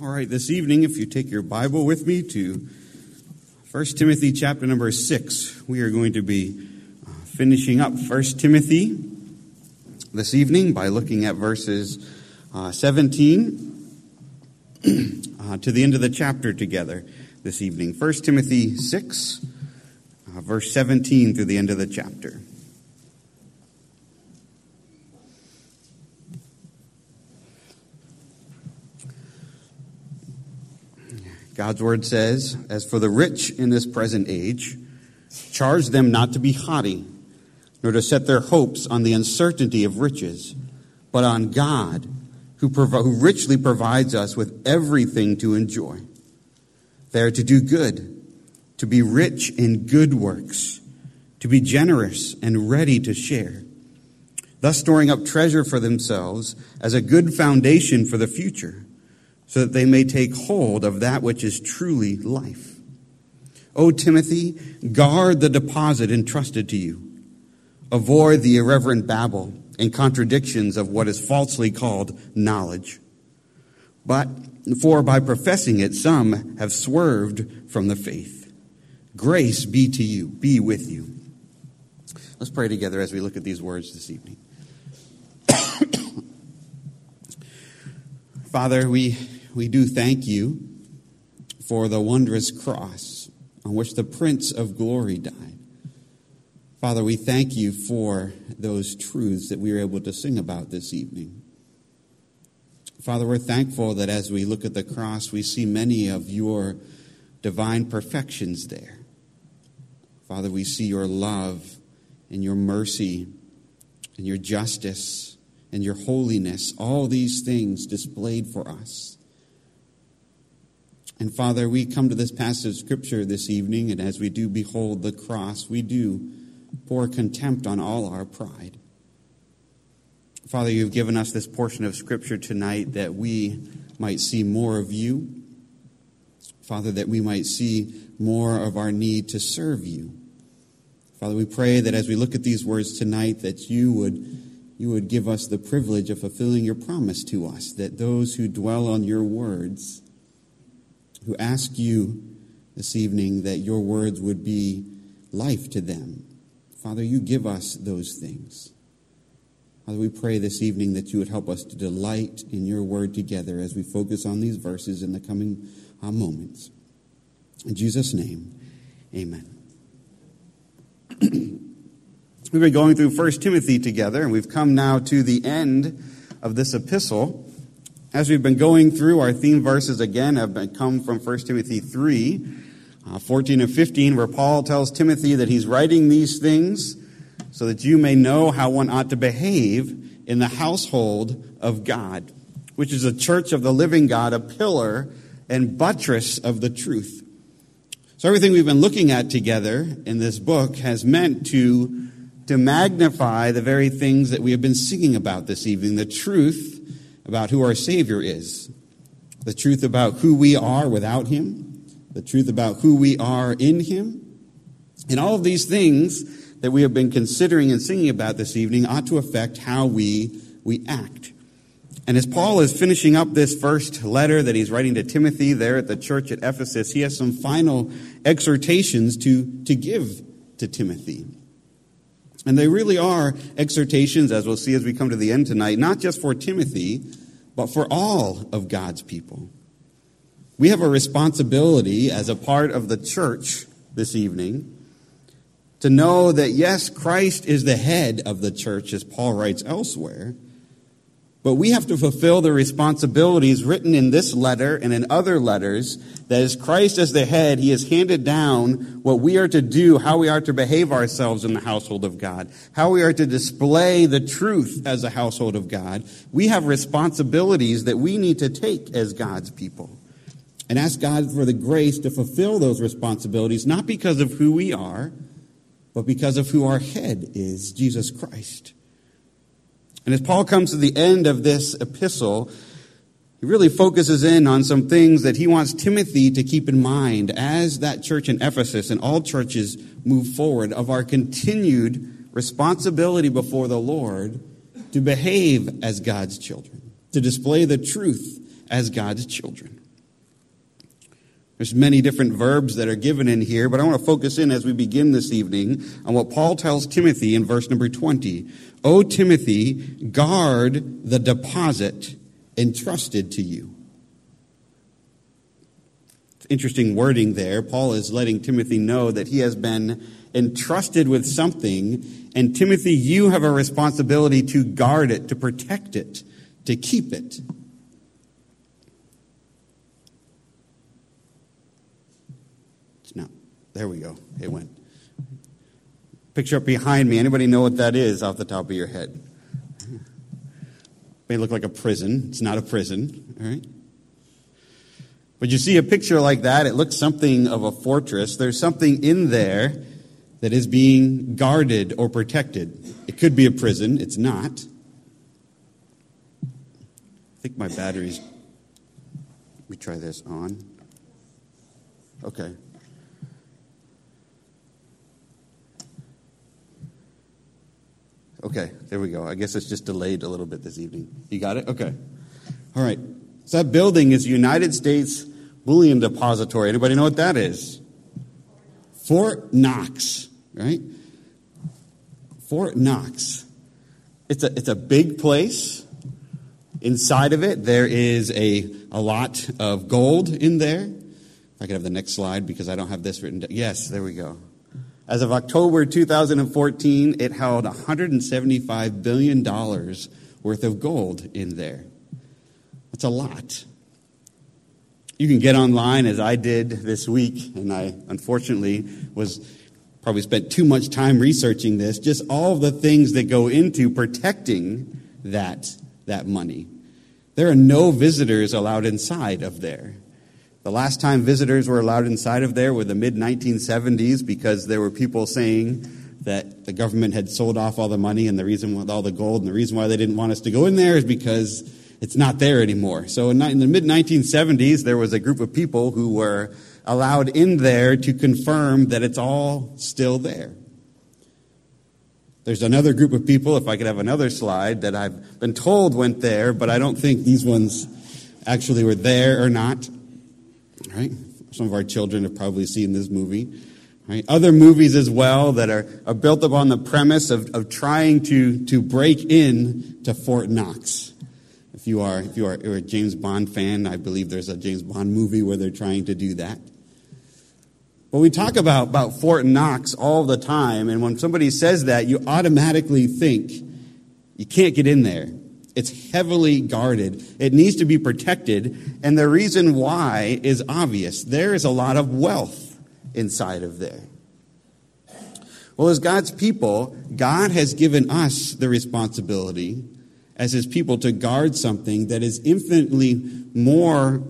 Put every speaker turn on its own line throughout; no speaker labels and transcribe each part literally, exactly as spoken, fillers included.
All right, this evening, if you take your Bible with me to First Timothy chapter number six, we are going to be finishing up First Timothy this evening by looking at verses uh, seventeen uh, to the end of the chapter together this evening. First Timothy six, uh, verse seventeen through the end of the chapter. God's word says, "As for the rich in this present age, charge them not to be haughty, nor to set their hopes on the uncertainty of riches, but on God, who, prov- who richly provides us with everything to enjoy. They are to do good, to be rich in good works, to be generous and ready to share, thus storing up treasure for themselves as a good foundation for the future, so that they may take hold of that which is truly life. O Timothy, guard the deposit entrusted to you. Avoid the irreverent babble and contradictions of what is falsely called knowledge. But for by professing it, some have swerved from the faith. Grace be to you, be with you." Let's pray together as we look at these words this evening. Father, we We do thank you for the wondrous cross on which the Prince of Glory died. Father, we thank you for those truths that we were able to sing about this evening. Father, we're thankful that as we look at the cross, we see many of your divine perfections there. Father, we see your love and your mercy and your justice and your holiness, all these things displayed for us. And Father, we come to this passage of Scripture this evening, and as we do behold the cross, we do pour contempt on all our pride. Father, you've given us this portion of Scripture tonight that we might see more of you. Father, that we might see more of our need to serve you. Father, we pray that as we look at these words tonight, that you would, you would give us the privilege of fulfilling your promise to us, that those who dwell on your words, who ask you this evening, that your words would be life to them. Father, you give us those things. Father, we pray this evening that you would help us to delight in your word together as we focus on these verses in the coming uh, moments. In Jesus' name, amen. We've been going through First Timothy together, and we've come now to the end of this epistle. As we've been going through, our theme verses again have been come from First Timothy three, uh, fourteen and fifteen, where Paul tells Timothy that he's writing these things so that you may know how one ought to behave in the household of God, which is a church of the living God, a pillar and buttress of the truth. So everything we've been looking at together in this book has meant to, to magnify the very things that we have been singing about this evening, the truth about who our Savior is, the truth about who we are without him, the truth about who we are in him. And all of these things that we have been considering and singing about this evening ought to affect how we, we act. And as Paul is finishing up this first letter that he's writing to Timothy there at the church at Ephesus, he has some final exhortations to, to give to Timothy. And they really are exhortations, as we'll see as we come to the end tonight, not just for Timothy, but for all of God's people. We have a responsibility as a part of the church this evening to know that, yes, Christ is the head of the church, as Paul writes elsewhere, but we have to fulfill the responsibilities written in this letter and in other letters, that as Christ as the head, he has handed down what we are to do, how we are to behave ourselves in the household of God, how we are to display the truth as a household of God. We have responsibilities that we need to take as God's people and ask God for the grace to fulfill those responsibilities, not because of who we are, but because of who our head is, Jesus Christ. And as Paul comes to the end of this epistle, he really focuses in on some things that he wants Timothy to keep in mind as that church in Ephesus and all churches move forward, of our continued responsibility before the Lord to behave as God's children, to display the truth as God's children. There's many different verbs that are given in here, but I want to focus in as we begin this evening on what Paul tells Timothy in verse number twenty. O Timothy, guard the deposit entrusted to you. Interesting wording there. Paul is letting Timothy know that he has been entrusted with something, and Timothy, you have a responsibility to guard it, to protect it, to keep it. No, there we go. It went. Picture up behind me. Anybody know what that is off the top of your head? May look like a prison. It's not a prison, all right? But you see a picture like that, it looks something of a fortress. There's something in there that is being guarded or protected. It could be a prison. It's not. I think my battery's... Let me try this on. Okay. Okay, there we go. I guess it's just delayed a little bit this evening. You got it? Okay. All right. So that building is United States Bullion Depository. Anybody know what that is? Fort Knox, right? Fort Knox. It's a it's a big place. Inside of it, there is a, a lot of gold in there. If I could have the next slide, because I don't have this written down. Yes, there we go. As of October two thousand fourteen, it held one hundred seventy-five billion dollars worth of gold in there. That's a lot. You can get online, as I did this week, and I unfortunately was probably spent too much time researching this, just all the things that go into protecting that, that money. There are no visitors allowed inside of there. The last time visitors were allowed inside of there were the mid nineteen seventies, because there were people saying that the government had sold off all the money and the reason with all the gold, and the reason why they didn't want us to go in there is because it's not there anymore. So in the mid nineteen seventies, there was a group of people who were allowed in there to confirm that it's all still there. There's another group of people, if I could have another slide, that I've been told went there, but I don't think these ones actually were there or not. Right? Some of our children have probably seen this movie. Right? Other movies as well that are, are built upon the premise of, of trying to, to break in to Fort Knox. If you are if you are a James Bond fan, I believe there's a James Bond movie where they're trying to do that. But we talk about, about Fort Knox all the time, and when somebody says that, you automatically think you can't get in there. It's heavily guarded. It needs to be protected, and the reason why is obvious. There is a lot of wealth inside of there. Well, as God's people, God has given us the responsibility as his people to guard something that is infinitely more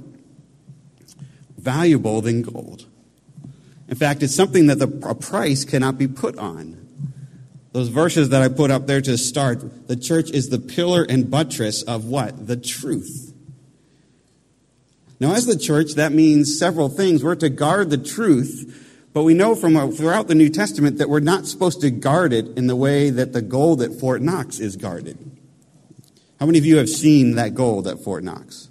valuable than gold. In fact, it's something that the, a price cannot be put on. Those verses that I put up there to start, the church is the pillar and buttress of what? The truth. Now, as the church, that means several things. We're to guard the truth, but we know from throughout the New Testament that we're not supposed to guard it in the way that the gold at Fort Knox is guarded. How many of you have seen that gold at Fort Knox?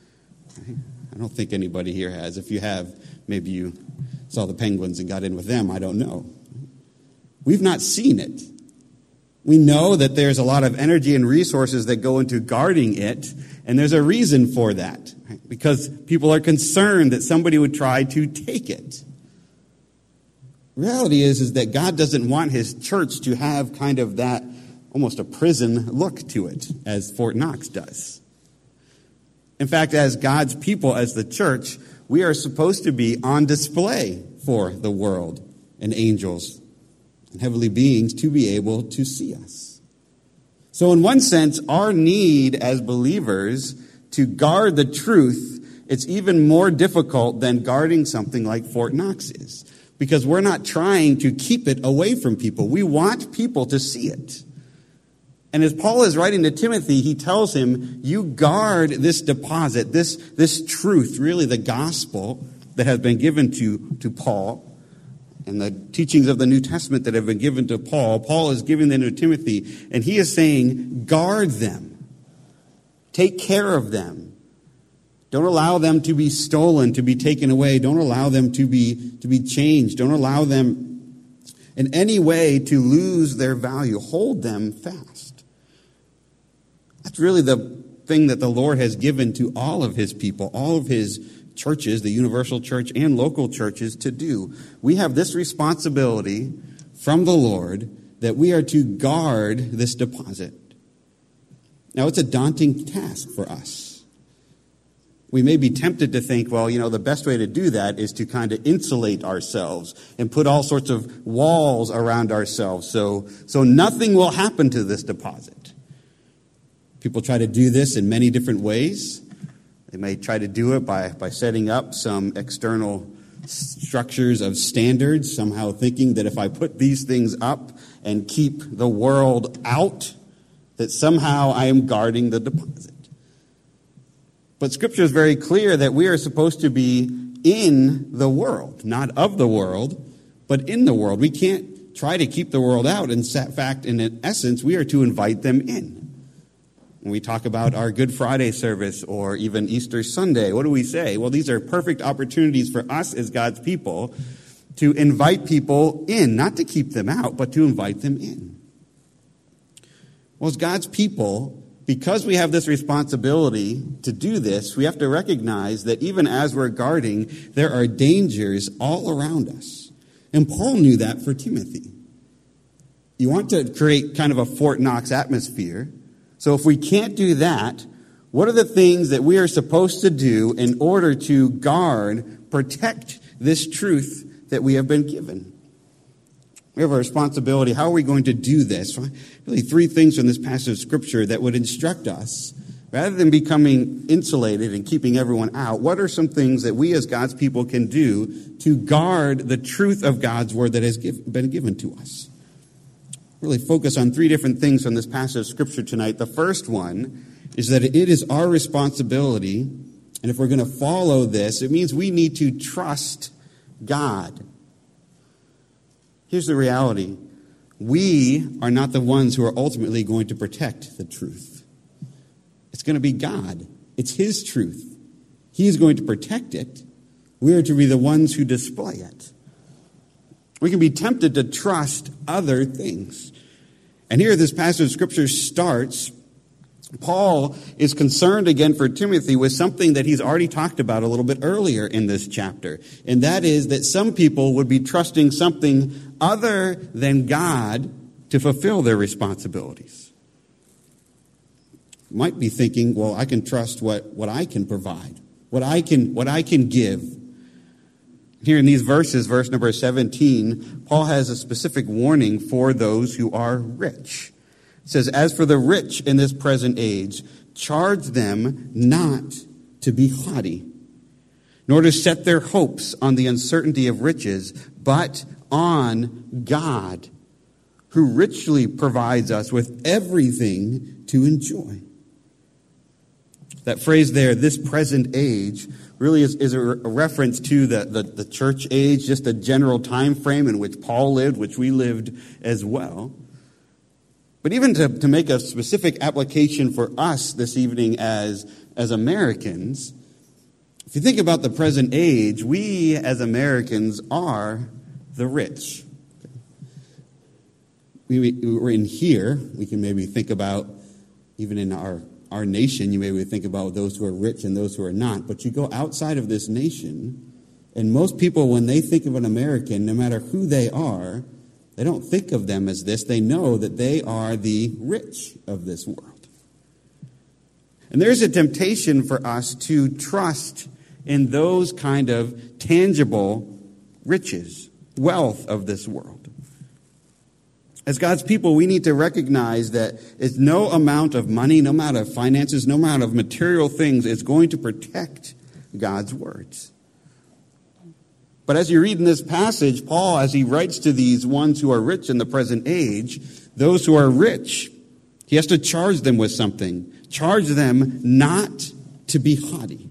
I don't think anybody here has. If you have, maybe you saw the Penguins and got in with them. I don't know. We've not seen it. We know that there's a lot of energy and resources that go into guarding it, and there's a reason for that, right? Because people are concerned that somebody would try to take it. The reality is, is that God doesn't want his church to have kind of that almost a prison look to it, as Fort Knox does. In fact, as God's people, as the church, we are supposed to be on display for the world and angels and heavenly beings to be able to see us. So in one sense, our need as believers to guard the truth, it's even more difficult than guarding something like Fort Knox is, because we're not trying to keep it away from people. We want people to see it. And as Paul is writing to Timothy, he tells him, you guard this deposit, this, this truth, really the gospel that has been given to, to Paul, and the teachings of the New Testament that have been given to Paul. Paul is giving them to Timothy, and he is saying, guard them. Take care of them. Don't allow them to be stolen, to be taken away. Don't allow them to be, to be changed. Don't allow them in any way to lose their value. Hold them fast. That's really the thing that the Lord has given to all of his people, all of his churches, the universal church and local churches, to do. We have this responsibility from the Lord that we are to guard this deposit. Now, it's a daunting task for us. We may be tempted to think, well, you know, the best way to do that is to kind of insulate ourselves and put all sorts of walls around ourselves so, so nothing will happen to this deposit. People try to do this in many different ways. They may try to do it by, by setting up some external structures of standards, somehow thinking that if I put these things up and keep the world out, that somehow I am guarding the deposit. But Scripture is very clear that we are supposed to be in the world, not of the world, but in the world. We can't try to keep the world out. In fact, in essence, we are to invite them in. When we talk about our Good Friday service or even Easter Sunday, what do we say? Well, these are perfect opportunities for us as God's people to invite people in, not to keep them out, but to invite them in. Well, as God's people, because we have this responsibility to do this, we have to recognize that even as we're guarding, there are dangers all around us. And Paul knew that for Timothy. You want to create kind of a Fort Knox atmosphere. So if we can't do that, what are the things that we are supposed to do in order to guard, protect this truth that we have been given? We have a responsibility. How are we going to do this? Really three things from this passage of Scripture that would instruct us. Rather than becoming insulated and keeping everyone out, what are some things that we as God's people can do to guard the truth of God's word that has give, been given to us? Really focus on three different things from this passage of Scripture tonight. The first one is that it is our responsibility, and if we're going to follow this, it means we need to trust God. Here's the reality. We are not the ones who are ultimately going to protect the truth. It's going to be God. It's his truth. He is going to protect it. We are to be the ones who display it. We can be tempted to trust other things. And here this passage of Scripture starts. Paul is concerned again for Timothy with something that he's already talked about a little bit earlier in this chapter. And that is that some people would be trusting something other than God to fulfill their responsibilities. Might be thinking, well, I can trust what, what I can provide, what I can, what I can give. Here in these verses, verse number seventeen, Paul has a specific warning for those who are rich. It says, as for the rich in this present age, charge them not to be haughty, nor to set their hopes on the uncertainty of riches, but on God, who richly provides us with everything to enjoy. That phrase there, this present age, really is, is a, re- a reference to the, the, the church age, just a general time frame in which Paul lived, which we lived as well. But even to, to make a specific application for us this evening as, as Americans, if you think about the present age, we as Americans are the rich. We, we're in here. We can maybe think about, even in our Our nation, you maybe think about those who are rich and those who are not. But you go outside of this nation, and most people, when they think of an American, no matter who they are, they don't think of them as this. They know that they are the rich of this world. And there's a temptation for us to trust in those kind of tangible riches, wealth of this world. As God's people, we need to recognize that it's no amount of money, no amount of finances, no amount of material things is going to protect God's words. But as you read in this passage, Paul, as he writes to these ones who are rich in the present age, those who are rich, he has to charge them with something. Charge them not to be haughty.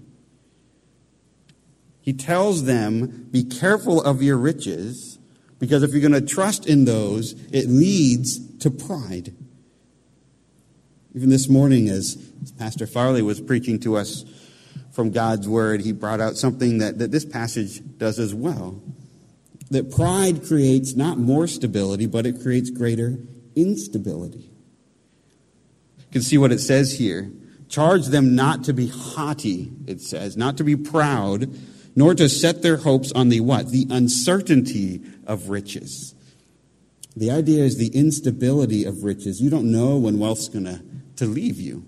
He tells them, be careful of your riches, because if you're going to trust in those, it leads to pride. Even this morning, as Pastor Farley was preaching to us from God's word, he brought out something that, that this passage does as well. That pride creates not more stability, but it creates greater instability. You can see what it says here. Charge them not to be haughty, it says, not to be proud, nor to set their hopes on the what? The uncertainty of riches. The idea is the instability of riches. You don't know when wealth's going to to leave you.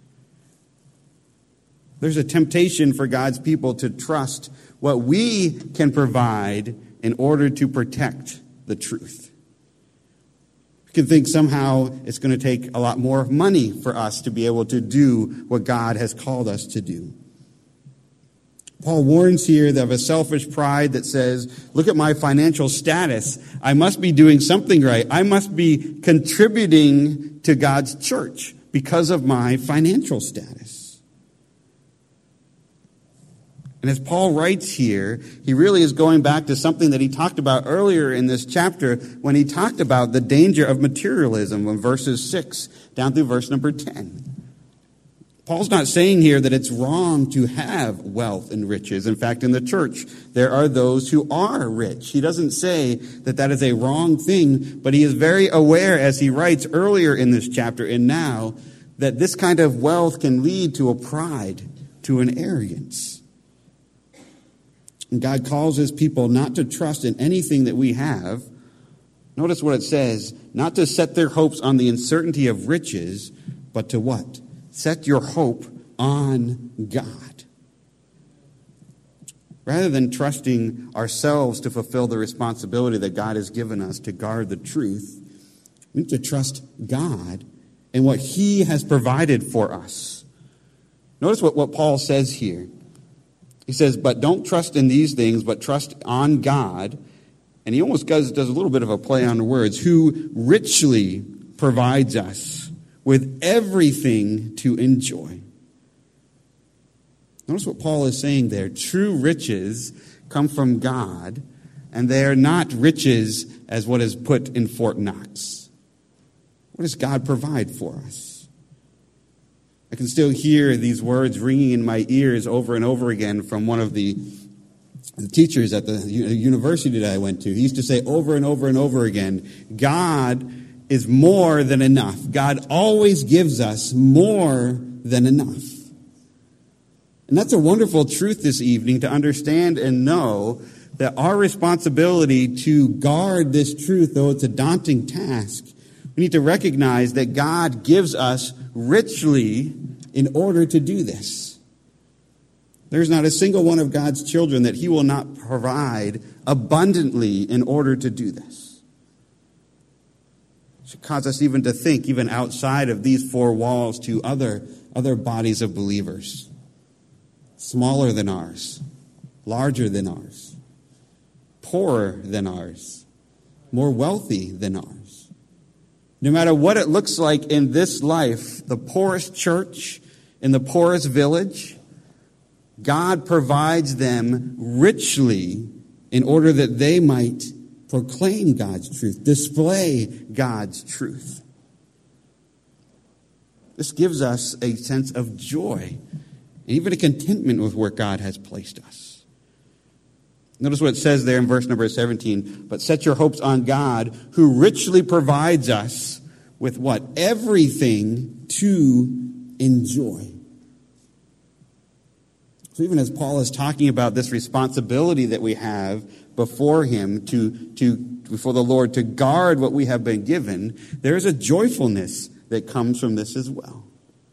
There's a temptation for God's people to trust what we can provide in order to protect the truth. We can think somehow it's going to take a lot more money for us to be able to do what God has called us to do. Paul warns here of a selfish pride that says, look at my financial status. I must be doing something right. I must be contributing to God's church because of my financial status. And as Paul writes here, he really is going back to something that he talked about earlier in this chapter when he talked about the danger of materialism in verses six down through verse number ten. Paul's not saying here that it's wrong to have wealth and riches. In fact, in the church, there are those who are rich. He doesn't say that that is a wrong thing, but he is very aware, as he writes earlier in this chapter and now, that this kind of wealth can lead to a pride, to an arrogance. And God calls his people not to trust in anything that we have. Notice what it says, not to set their hopes on the uncertainty of riches, but to what? Set your hope on God. Rather than trusting ourselves to fulfill the responsibility that God has given us to guard the truth, we need to trust God and what he has provided for us. Notice what, what Paul says here. He says, but don't trust in these things, but trust on God. And he almost does, does a little bit of a play on the words, who richly provides us with everything to enjoy. Notice what Paul is saying there. True riches come from God, and they are not riches as what is put in Fort Knox. What does God provide for us? I can still hear these words ringing in my ears over and over again from one of the, the teachers at the university that I went to. He used to say over and over and over again, God is more than enough. God always gives us more than enough. And that's a wonderful truth this evening to understand and know that our responsibility to guard this truth, though it's a daunting task, we need to recognize that God gives us richly in order to do this. There's not a single one of God's children that he will not provide abundantly in order to do this. It should cause us even to think, even outside of these four walls, to other, other bodies of believers. Smaller than ours, larger than ours, poorer than ours, more wealthy than ours. No matter what it looks like in this life, the poorest church in the poorest village, God provides them richly in order that they might proclaim God's truth, display God's truth. This gives us a sense of joy, and even a contentment with where God has placed us. Notice what it says there in verse number seventeen. But set your hopes on God, who richly provides us with what? Everything to enjoy. So even as Paul is talking about this responsibility that we have before him to, to before the Lord to guard what we have been given, there is a joyfulness that comes from this as well.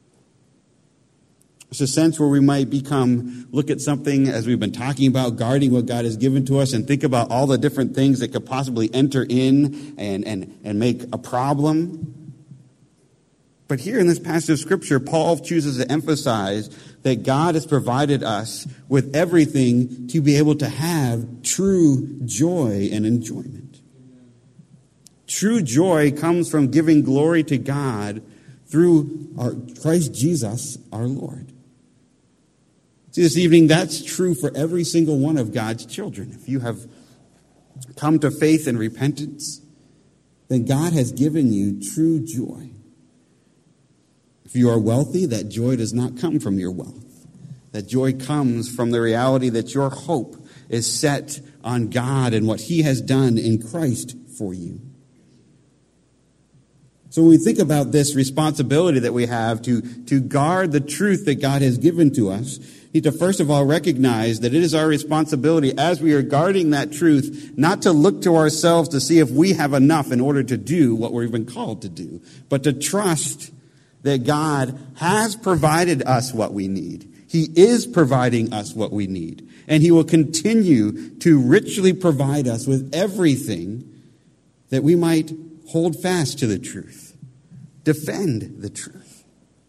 It's a sense where we might become, look at something as we've been talking about, guarding what God has given to us, and think about all the different things that could possibly enter in and, and, and make a problem. But here in this passage of Scripture, Paul chooses to emphasize that God has provided us with everything to be able to have true joy and enjoyment. True joy comes from giving glory to God through our Christ Jesus, our Lord. See, this evening, that's true for every single one of God's children. If you have come to faith and repentance, then God has given you true joy. If you are wealthy, that joy does not come from your wealth. That joy comes from the reality that your hope is set on God and what He has done in Christ for you. So when we think about this responsibility that we have to, to guard the truth that God has given to us, we need to first of all recognize that it is our responsibility as we are guarding that truth not to look to ourselves to see if we have enough in order to do what we've been called to do, but to trust that God has provided us what we need. He is providing us what we need. And He will continue to richly provide us with everything that we might hold fast to the truth, defend the truth.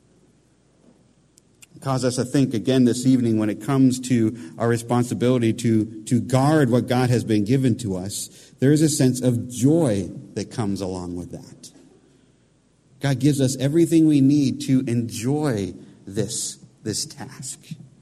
It causes us to think again this evening when it comes to our responsibility to, to guard what God has been given to us, there is a sense of joy that comes along with that. God gives us everything we need to enjoy this this task.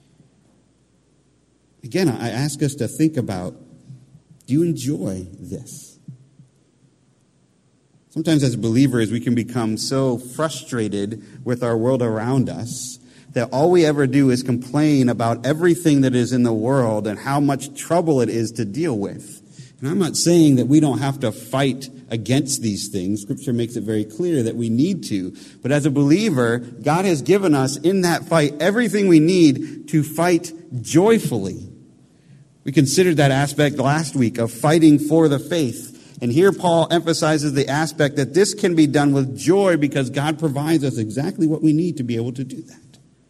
Again, I ask us to think about, do you enjoy this? Sometimes as believers, we can become so frustrated with our world around us that all we ever do is complain about everything that is in the world and how much trouble it is to deal with. And I'm not saying that we don't have to fight against these things. Scripture makes it very clear that we need to. But as a believer, God has given us in that fight everything we need to fight joyfully. We considered that aspect last week of fighting for the faith. And here Paul emphasizes the aspect that this can be done with joy because God provides us exactly what we need to be able to do that.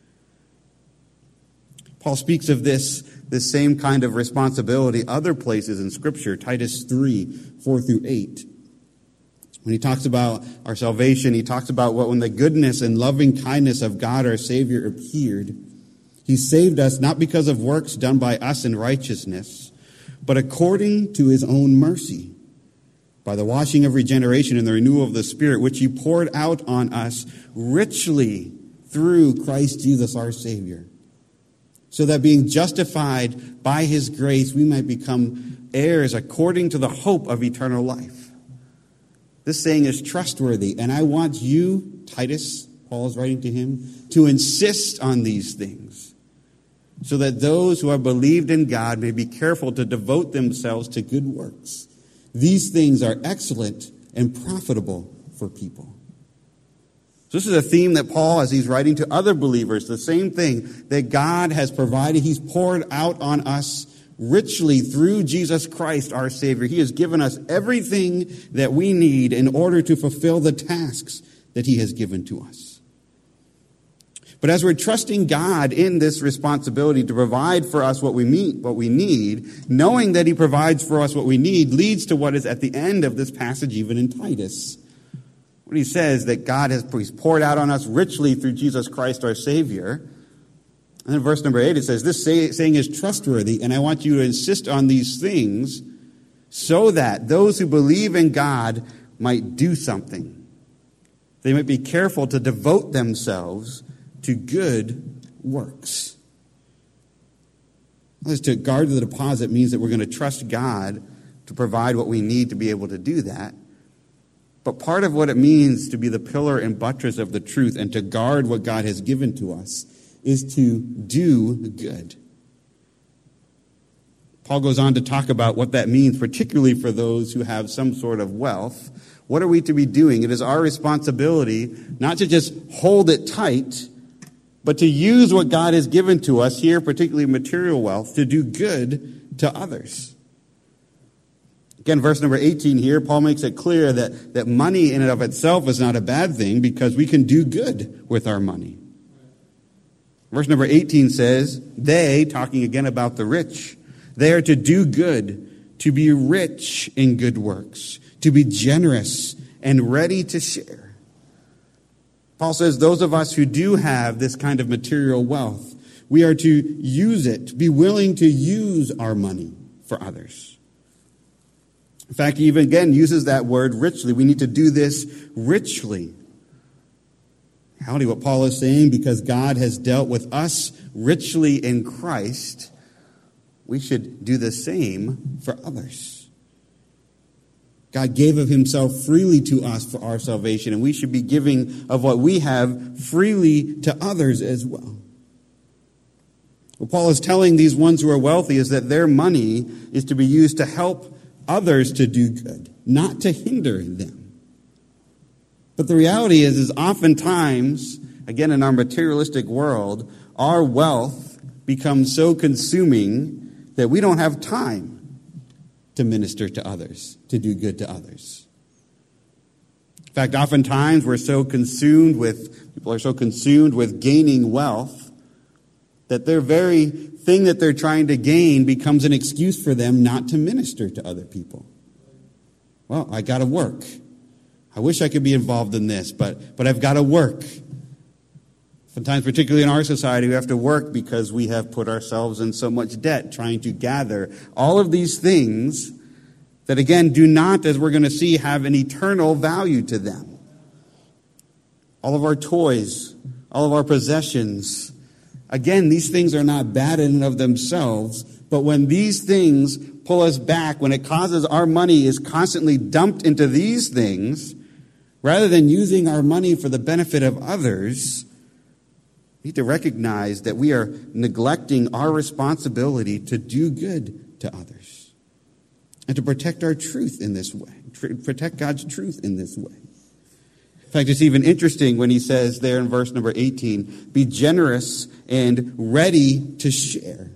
Paul speaks of this, this same kind of responsibility other places in Scripture, Titus three, four through eight. When he talks about our salvation, he talks about what when the goodness and loving kindness of God our Savior appeared, He saved us not because of works done by us in righteousness, but according to His own mercy, by the washing of regeneration and the renewal of the Spirit, which He poured out on us richly through Christ Jesus our Savior, so that being justified by His grace, we might become heirs according to the hope of eternal life. This saying is trustworthy, and I want you, Titus, Paul is writing to him, to insist on these things, so that those who have believed in God may be careful to devote themselves to good works. These things are excellent and profitable for people. So this is a theme that Paul, as he's writing to other believers, the same thing that God has provided. He's poured out on us richly through Jesus Christ, our Savior. He has given us everything that we need in order to fulfill the tasks that He has given to us. But as we're trusting God in this responsibility to provide for us what we meet, what we need, knowing that He provides for us what we need leads to what is at the end of this passage, even in Titus. When he says that God has poured out on us richly through Jesus Christ, our Savior. And then verse number eight, it says, this say, saying is trustworthy, and I want you to insist on these things so that those who believe in God might do something. They might be careful to devote themselves to good works. As to guard the deposit means that we're going to trust God to provide what we need to be able to do that. But part of what it means to be the pillar and buttress of the truth and to guard what God has given to us is to do good. Paul goes on to talk about what that means, particularly for those who have some sort of wealth. What are we to be doing? It is our responsibility not to just hold it tight, but to use what God has given to us here, particularly material wealth, to do good to others. Again, verse number eighteen here, Paul makes it clear that, that money in and of itself is not a bad thing because we can do good with our money. Verse number eighteen says, they, talking again about the rich, they are to do good, to be rich in good works, to be generous and ready to share. Paul says those of us who do have this kind of material wealth, we are to use it, be willing to use our money for others. In fact, he even again uses that word richly. We need to do this richly. Howdy, what Paul is saying, because God has dealt with us richly in Christ, we should do the same for others. God gave of Himself freely to us for our salvation, and we should be giving of what we have freely to others as well. What Paul is telling these ones who are wealthy is that their money is to be used to help others to do good, not to hinder them. But the reality is, is oftentimes, again in our materialistic world, our wealth becomes so consuming that we don't have time to minister to others, to do good to others. In fact, oftentimes we're so consumed with, people are so consumed with gaining wealth that their very thing that they're trying to gain becomes an excuse for them not to minister to other people. Well, I got to work. I wish I could be involved in this, but, but I've got to work. Sometimes, particularly in our society, we have to work because we have put ourselves in so much debt trying to gather all of these things that, again, do not, as we're going to see, have an eternal value to them. All of our toys, all of our possessions. Again, these things are not bad in and of themselves, but when these things pull us back, when it causes our money is constantly dumped into these things, rather than using our money for the benefit of others, we need to recognize that we are neglecting our responsibility to do good to others and to protect our truth in this way, tr- protect God's truth in this way. In fact, it's even interesting when he says there in verse number eighteen, be generous and ready to share.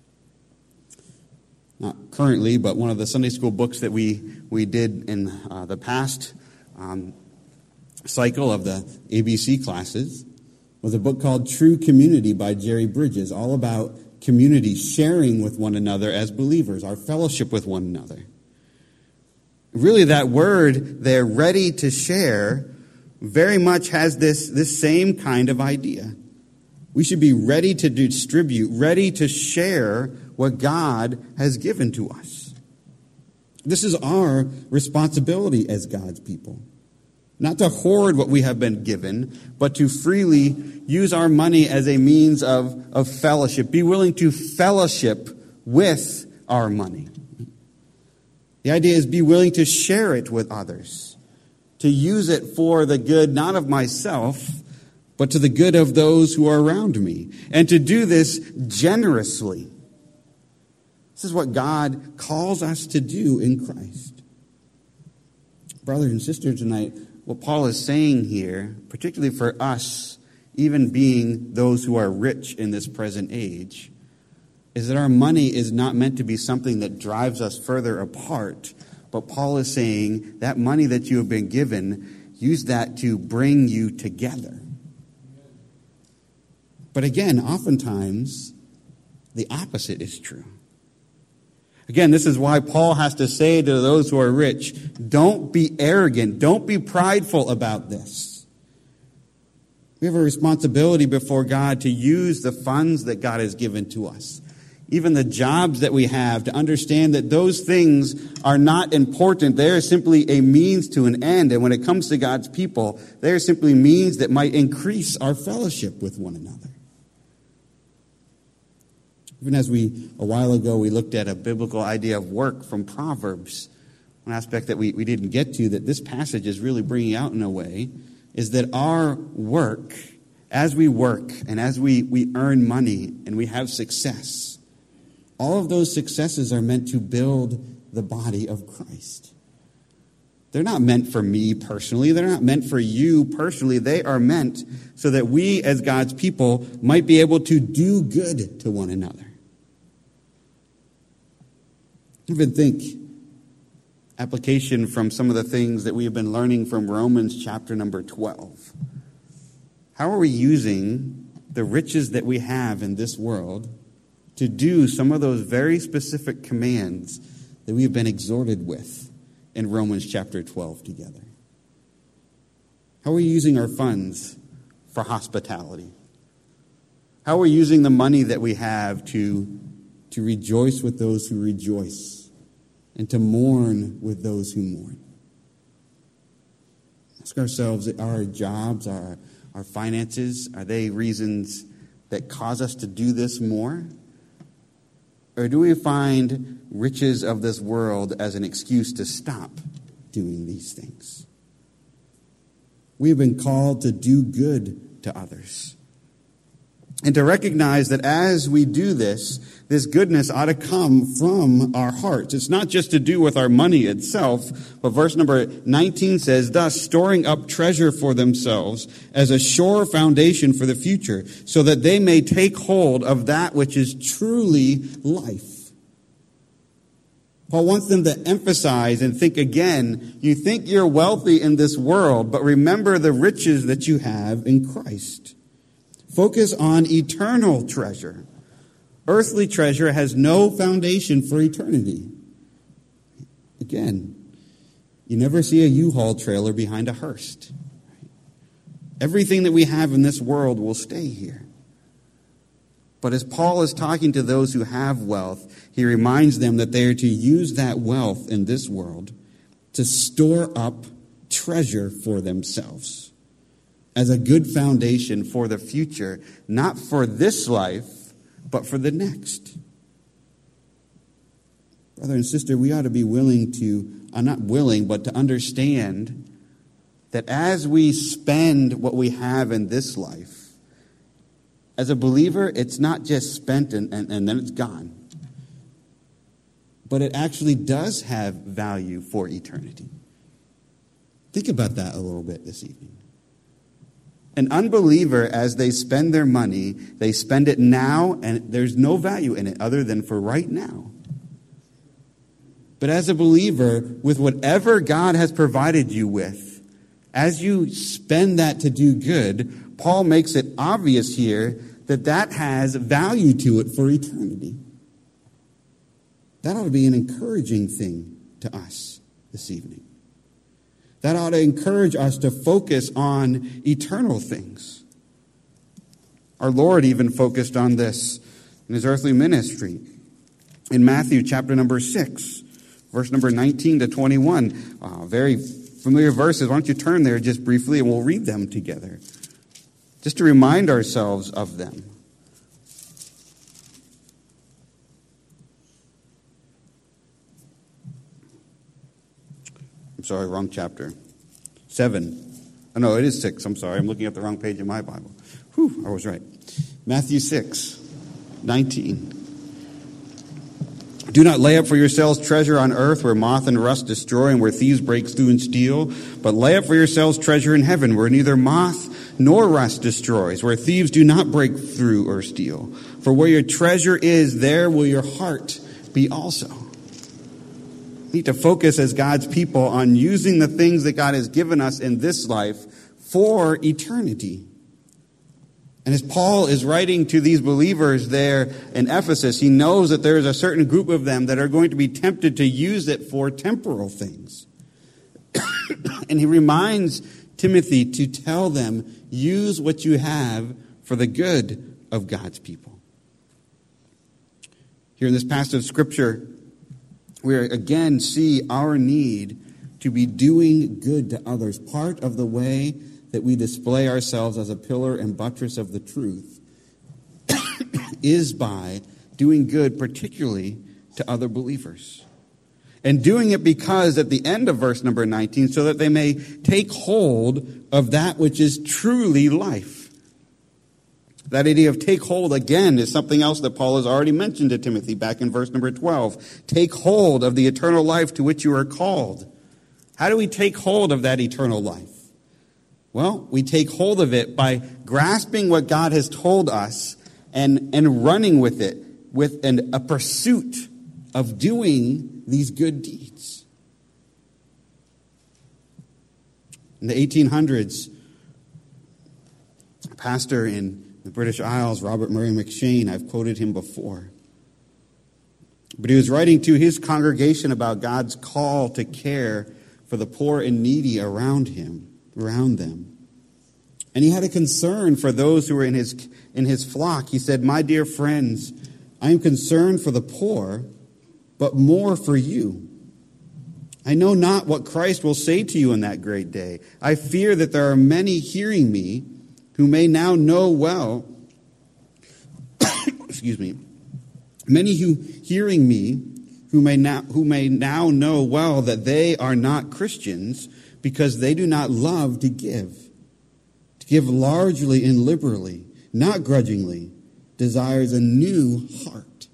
Not currently, but one of the Sunday school books that we, we did in uh, the past um, cycle of the A B C classes was a book called True Community by Jerry Bridges, all about community, sharing with one another as believers, our fellowship with one another. Really, that word there, ready to share, very much has this, this same kind of idea. We should be ready to distribute, ready to share what God has given to us. This is our responsibility as God's people. Not to hoard what we have been given, but to freely use our money as a means of, of fellowship. Be willing to fellowship with our money. The idea is be willing to share it with others, to use it for the good, not of myself, but to the good of those who are around me, and to do this generously. This is what God calls us to do in Christ. Brothers and sisters, tonight, what Paul is saying here, particularly for us, even being those who are rich in this present age, is that our money is not meant to be something that drives us further apart. But Paul is saying that money that you have been given, use that to bring you together. But again, oftentimes, the opposite is true. Again, this is why Paul has to say to those who are rich, don't be arrogant, don't be prideful about this. We have a responsibility before God to use the funds that God has given to us, even the jobs that we have, to understand that those things are not important. They are simply a means to an end. And when it comes to God's people, they are simply means that might increase our fellowship with one another. Even as we, a while ago, we looked at a biblical idea of work from Proverbs, one aspect that we, we didn't get to that this passage is really bringing out in a way is that our work, as we work and as we, we earn money and we have success, all of those successes are meant to build the body of Christ. They're not meant for me personally. They're not meant for you personally. They are meant so that we as God's people might be able to do good to one another. Even think application from some of the things that we have been learning from Romans chapter number twelve. How are we using the riches that we have in this world to do some of those very specific commands that we have been exhorted with in Romans chapter twelve together? How are we using our funds for hospitality? How are we using the money that we have to to rejoice with those who rejoice, and to mourn with those who mourn? Ask ourselves, are our jobs, our, our finances, are they reasons that cause us to do this more? Or do we find riches of this world as an excuse to stop doing these things? We have been called to do good to others. And to recognize that as we do this, this goodness ought to come from our hearts. It's not just to do with our money itself, but verse number nineteen says, thus storing up treasure for themselves as a sure foundation for the future, so that they may take hold of that which is truly life. Paul wants them to emphasize and think again, you think you're wealthy in this world, but remember the riches that you have in Christ. Focus on eternal treasure. Earthly treasure has no foundation for eternity. Again, you never see a U-Haul trailer behind a hearse. Everything that we have in this world will stay here. But as Paul is talking to those who have wealth, he reminds them that they are to use that wealth in this world to store up treasure for themselves as a good foundation for the future, not for this life, but for the next. Brother and sister, we ought to be willing to, uh, not willing, but to understand that as we spend what we have in this life, as a believer, it's not just spent and, and, and then it's gone. But it actually does have value for eternity. Think about that a little bit this evening. An unbeliever, as they spend their money, they spend it now, and there's no value in it other than for right now. But as a believer, with whatever God has provided you with, as you spend that to do good, Paul makes it obvious here that that has value to it for eternity. That ought to be an encouraging thing to us this evening. That ought to encourage us to focus on eternal things. Our Lord even focused on this in his earthly ministry. In Matthew chapter number six, verse number nineteen to twenty-one. Uh, very familiar verses. Why don't you turn there just briefly and we'll read them together. Just to remind ourselves of them. I'm sorry, wrong chapter. Seven. Oh, no, it is six. I'm sorry. I'm looking at the wrong page in my Bible. Whew, I was right. Matthew six, nineteen. Do not lay up for yourselves treasure on earth where moth and rust destroy and where thieves break through and steal, but lay up for yourselves treasure in heaven where neither moth nor rust destroys, where thieves do not break through or steal. For where your treasure is, there will your heart be also. We need to focus as God's people on using the things that God has given us in this life for eternity. And as Paul is writing to these believers there in Ephesus, he knows that there is a certain group of them that are going to be tempted to use it for temporal things. And he reminds Timothy to tell them, use what you have for the good of God's people. Here in this passage of Scripture, we again see our need to be doing good to others. Part of the way that we display ourselves as a pillar and buttress of the truth is by doing good, particularly to other believers. And doing it because at the end of verse number nineteen, so that they may take hold of that which is truly life. That idea of take hold, again, is something else that Paul has already mentioned to Timothy back in verse number twelve. Take hold of the eternal life to which you are called. How do we take hold of that eternal life? Well, we take hold of it by grasping what God has told us and, and running with it, with an, a pursuit of doing these good deeds. In the eighteen hundreds, a pastor in the British Isles, Robert Murray McCheyne, I've quoted him before. But he was writing to his congregation about God's call to care for the poor and needy around him, around them. And he had a concern for those who were in his, in his flock. He said, "My dear friends, I am concerned for the poor, but more for you. I know not what Christ will say to you in that great day. I fear that there are many hearing me who may now know well, excuse me, many who hearing me who may now who may now know well that they are not Christians because they do not love to give, to give largely and liberally, not grudgingly, desires a new heart.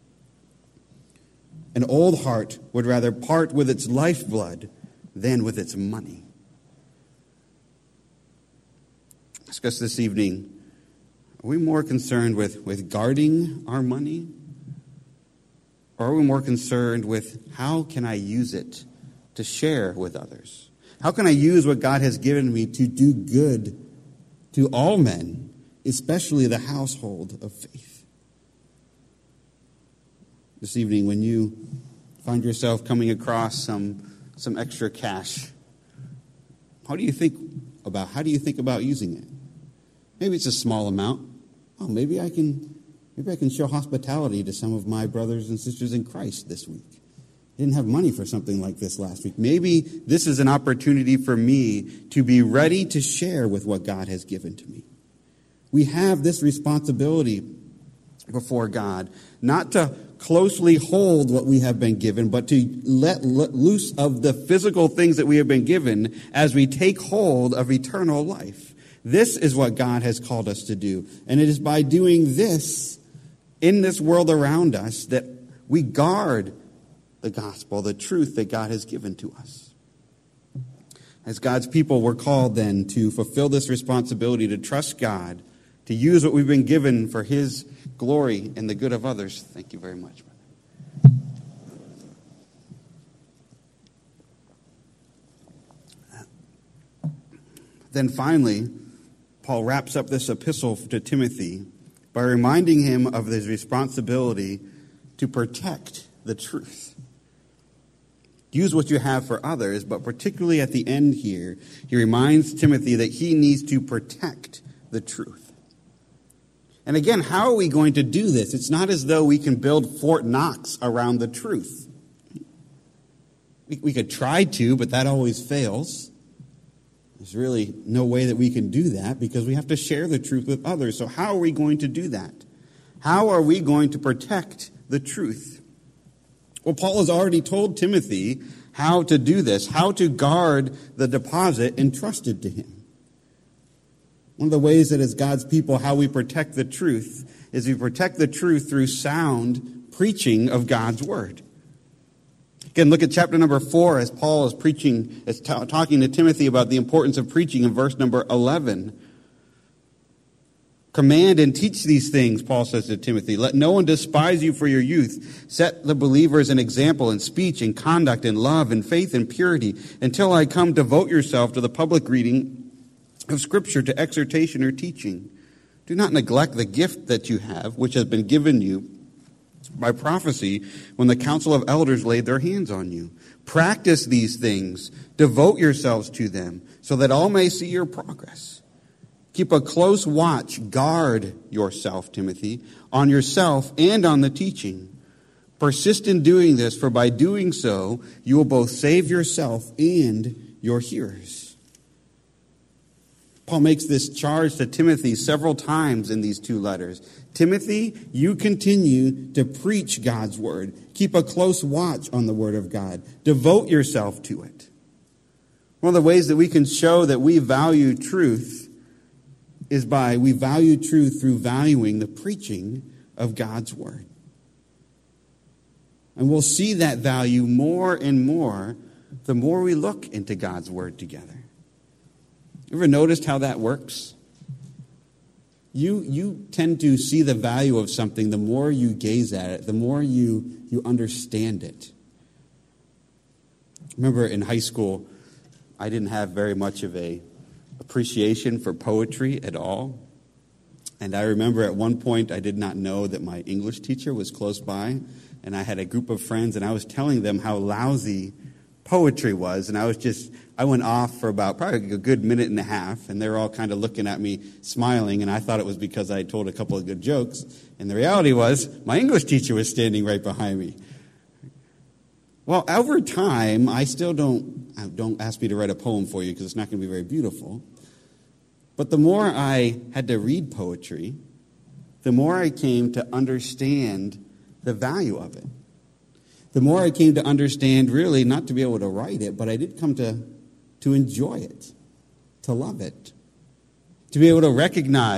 An old heart would rather part with its lifeblood than with its money. Ask us this evening, are we more concerned with, with guarding our money? Or are we more concerned with how can I use it to share with others? How can I use what God has given me to do good to all men, especially the household of faith? This evening, when you find yourself coming across some, some extra cash, how do you think about how do you think about using it? Maybe it's a small amount. Oh, maybe I can maybe I can show hospitality to some of my brothers and sisters in Christ this week. I didn't have money for something like this last week. Maybe this is an opportunity for me to be ready to share with what God has given to me. We have this responsibility before God, not to closely hold what we have been given, but to let loose of the physical things that we have been given as we take hold of eternal life. This is what God has called us to do. And it is by doing this in this world around us that we guard the gospel, the truth that God has given to us. As God's people, we're called then to fulfill this responsibility, to trust God, to use what we've been given for His glory and the good of others. Thank you very much, brother. Then finally, Paul wraps up this epistle to Timothy by reminding him of his responsibility to protect the truth. Use what you have for others, but particularly at the end here, he reminds Timothy that he needs to protect the truth. And again, how are we going to do this? It's not as though we can build Fort Knox around the truth. We, we could try to, but that always fails. There's really no way that we can do that because we have to share the truth with others. So how are we going to do that? How are we going to protect the truth? Well, Paul has already told Timothy how to do this, how to guard the deposit entrusted to him. One of the ways that as God's people, how we protect the truth is we protect the truth through sound preaching of God's word. Again, look at chapter number four as Paul is preaching, is t- talking to Timothy about the importance of preaching in verse number eleven. Command and teach these things, Paul says to Timothy. Let no one despise you for your youth. Set the believers an example in speech and conduct and love and faith and purity. Until I come, devote yourself to the public reading of Scripture, to exhortation or teaching. Do not neglect the gift that you have, which has been given you by prophecy when the council of elders laid their hands on you. Practice these things. Devote yourselves to them so that all may see your progress. Keep a close watch, guard yourself, Timothy, on yourself and on the teaching. Persist in doing this, for by doing so, you will both save yourself and your hearers. Paul makes this charge to Timothy several times in these two letters. Timothy, you continue to preach God's word. Keep a close watch on the word of God. Devote yourself to it. One of the ways that we can show that we value truth is by we value truth through valuing the preaching of God's word. And we'll see that value more and more the more we look into God's word together. You ever noticed how that works? You, you tend to see the value of something the more you gaze at it, the more you, you understand it. I remember in high school, I didn't have very much of a appreciation for poetry at all. And I remember at one point I did not know that my English teacher was close by, and I had a group of friends and I was telling them how lousy poetry was, and I was just, I went off for about probably a good minute and a half, and they were all kind of looking at me smiling, and I thought it was because I had told a couple of good jokes, and the reality was my English teacher was standing right behind me. Well, over time, I still don't, don't ask me to write a poem for you because it's not going to be very beautiful. But the more I had to read poetry, the more I came to understand the value of it. The more I came to understand, really, not to be able to write it, but I did come to, to enjoy it, to love it, to be able to recognize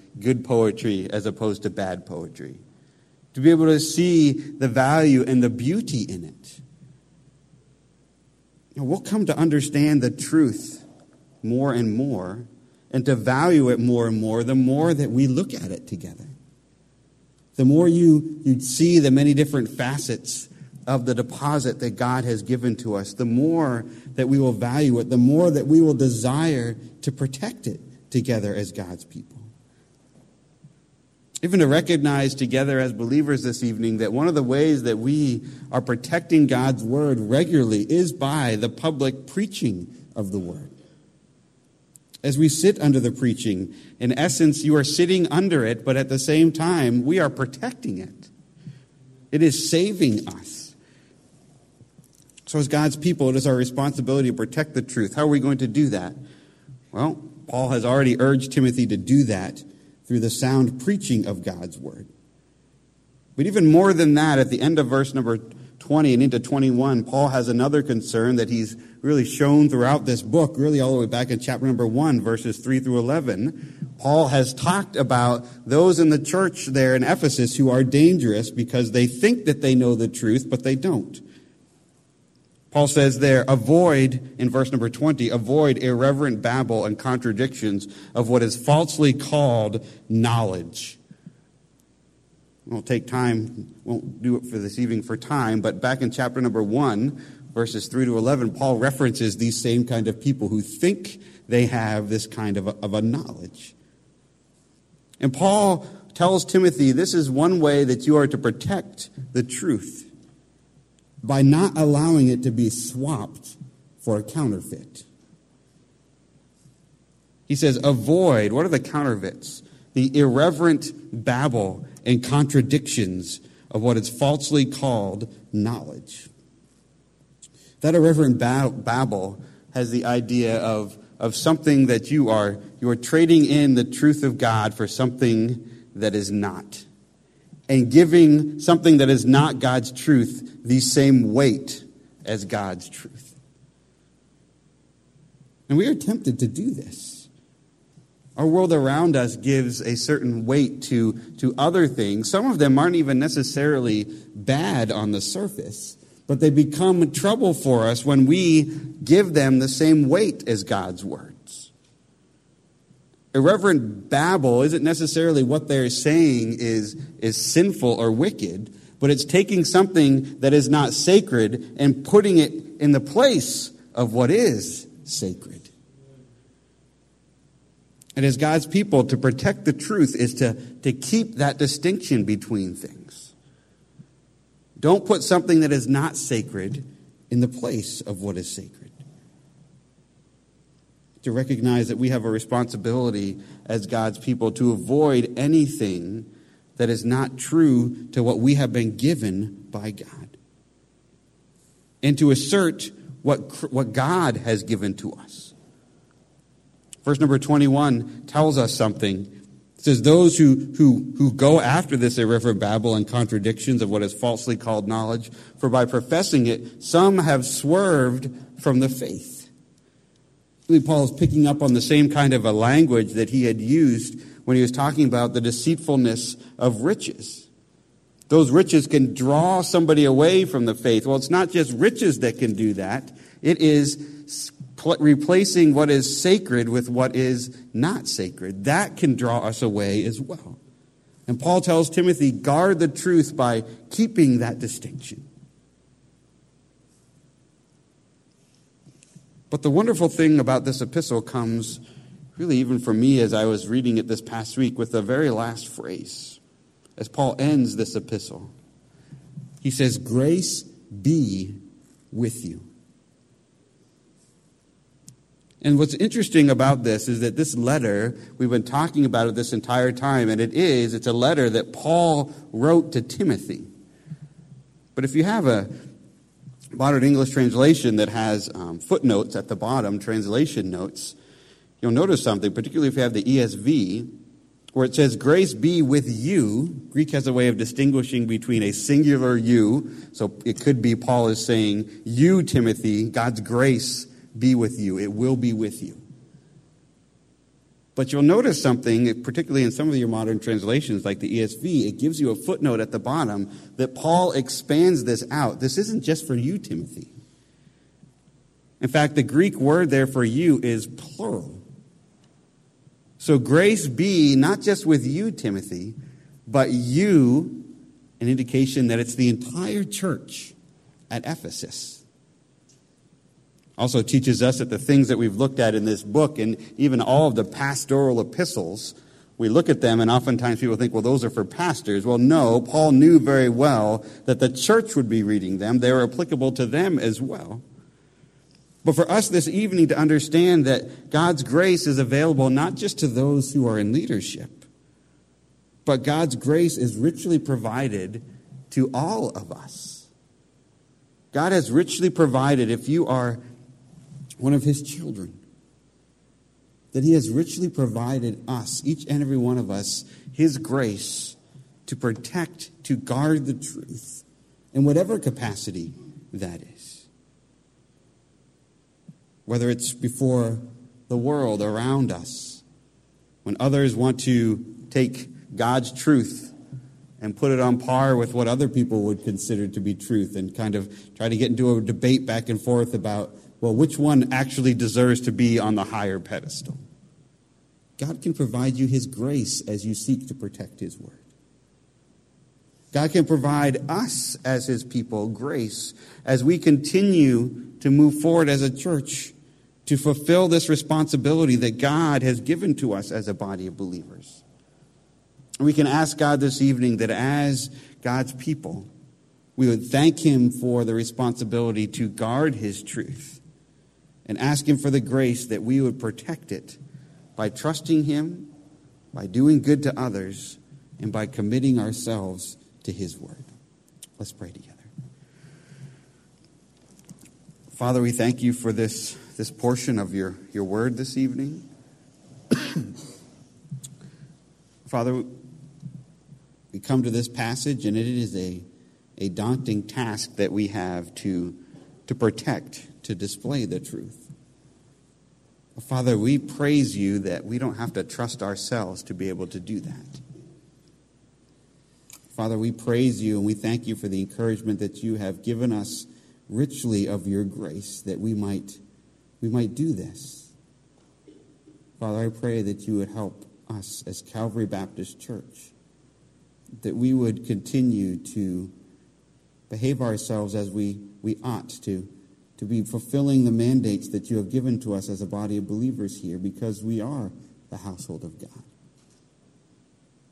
good poetry as opposed to bad poetry. To be able to see the value and the beauty in it. You know, we'll come to understand the truth more and more, and to value it more and more the more that we look at it together. The more you, you see the many different facets of the deposit that God has given to us, the more that we will value it, the more that we will desire to protect it together as God's people. Even to recognize together as believers this evening that one of the ways that we are protecting God's word regularly is by the public preaching of the word. As we sit under the preaching, in essence, you are sitting under it, but at the same time, we are protecting it. It is saving us. So as God's people, it is our responsibility to protect the truth. How are we going to do that? Well, Paul has already urged Timothy to do that through the sound preaching of God's word. But even more than that, at the end of verse number twenty and into twenty-one, Paul has another concern that he's really shown throughout this book, really all the way back in chapter number one, verses three through eleven. Paul has talked about those in the church there in Ephesus who are dangerous because they think that they know the truth, but they don't. Paul says there, avoid, in verse number twenty, avoid irreverent babble and contradictions of what is falsely called knowledge. We'll take time, won't do it for this evening for time, but back in chapter number one, verses three to eleven, Paul references these same kind of people who think they have this kind of a, of a knowledge. And Paul tells Timothy, this is one way that you are to protect the truth, by not allowing it to be swapped for a counterfeit. He says, avoid, what are the counterfeits? The irreverent babble and contradictions of what is falsely called knowledge. That irreverent babble has the idea of, of something that you are, you are trading in the truth of God for something that is not. And giving something that is not God's truth the same weight as God's truth. And we are tempted to do this. Our world around us gives a certain weight to, to other things. Some of them aren't even necessarily bad on the surface, but they become trouble for us when we give them the same weight as God's word. Irreverent babble isn't necessarily what they're saying is, is sinful or wicked, but it's taking something that is not sacred and putting it in the place of what is sacred. And as God's people, to protect the truth is to, to keep that distinction between things. Don't put something that is not sacred in the place of what is sacred. To recognize that we have a responsibility as God's people to avoid anything that is not true to what we have been given by God. And to assert what, what God has given to us. Verse number twenty-one tells us something. It says, those who, who, who go after this irreverent babble and contradictions of what is falsely called knowledge, for by professing it, some have swerved from the faith. Paul is picking up on the same kind of a language that he had used when he was talking about the deceitfulness of riches. Those riches can draw somebody away from the faith. Well, it's not just riches that can do that. It is replacing what is sacred with what is not sacred. That can draw us away as well. And Paul tells Timothy, guard the truth by keeping that distinction. But the wonderful thing about this epistle comes, really even for me as I was reading it this past week, with the very last phrase. As Paul ends this epistle, he says, grace be with you. And what's interesting about this is that this letter, we've been talking about it this entire time, and it is, it's a letter that Paul wrote to Timothy. But if you have a modern English translation that has um, footnotes at the bottom, translation notes, you'll notice something, particularly if you have the E S V, where it says, grace be with you. Greek has a way of distinguishing between a singular you. So it could be Paul is saying, you, Timothy, God's grace be with you. It will be with you. But you'll notice something, particularly in some of your modern translations, like the E S V, it gives you a footnote at the bottom that Paul expands this out. This isn't just for you, Timothy. In fact, the Greek word there for you is plural. So grace be not just with you, Timothy, but you, an indication that it's the entire church at Ephesus. Also teaches us that the things that we've looked at in this book and even all of the pastoral epistles, we look at them and oftentimes people think, well, those are for pastors. Well, no, Paul knew very well that the church would be reading them. They were applicable to them as well. But for us this evening to understand that God's grace is available not just to those who are in leadership, but God's grace is richly provided to all of us. God has richly provided, if you are one of his children, that he has richly provided us, each and every one of us, his grace to protect, to guard the truth in whatever capacity that is. Whether it's before the world around us, when others want to take God's truth and put it on par with what other people would consider to be truth and kind of try to get into a debate back and forth about, well, which one actually deserves to be on the higher pedestal? God can provide you his grace as you seek to protect his word. God can provide us as his people grace as we continue to move forward as a church to fulfill this responsibility that God has given to us as a body of believers. We can ask God this evening that as God's people, we would thank him for the responsibility to guard his truth and ask him for the grace that we would protect it by trusting him, by doing good to others, and by committing ourselves to his word. Let's pray together. Father, we thank you for this, this portion of your, your word this evening. Father, we come to this passage, and it is a, a daunting task that we have to, to protect, to display the truth. Father, we praise you that we don't have to trust ourselves to be able to do that. Father, we praise you and we thank you for the encouragement that you have given us richly of your grace that we might, we might do this. Father, I pray that you would help us as Calvary Baptist Church, that we would continue to behave ourselves as we, we ought to, to be fulfilling the mandates that you have given to us as a body of believers here, because we are the household of God.